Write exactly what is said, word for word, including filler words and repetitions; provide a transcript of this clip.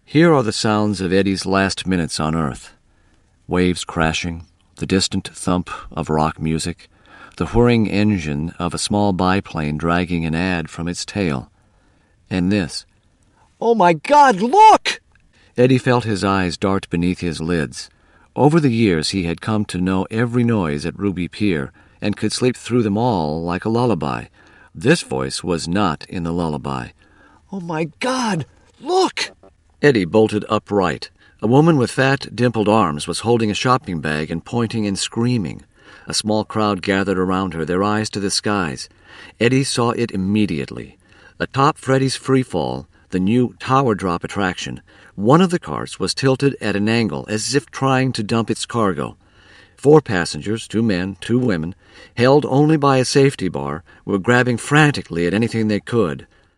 Here are the sounds of Eddie's last minutes on Earth. Waves crashing, the distant thump of rock music, the whirring engine of a small biplane dragging an ad from its tail. And this. "Oh, my God, look!" Eddie felt his eyes dart beneath his lids. Over the years he had come to know every noise at Ruby Pier and could sleep through them all like a lullaby. This voice was not in the lullaby. "Oh, my God, look!" Eddie bolted upright. A woman with fat, dimpled arms was holding a shopping bag and pointing and screaming. A small crowd gathered around her, their eyes to the skies. Eddie saw it immediately. Atop Freddy's Free Fall, the new tower drop attraction, one of the carts was tilted at an angle as if trying to dump its cargo. Four passengers, two men, two women, held only by a safety bar, were grabbing frantically at anything they could.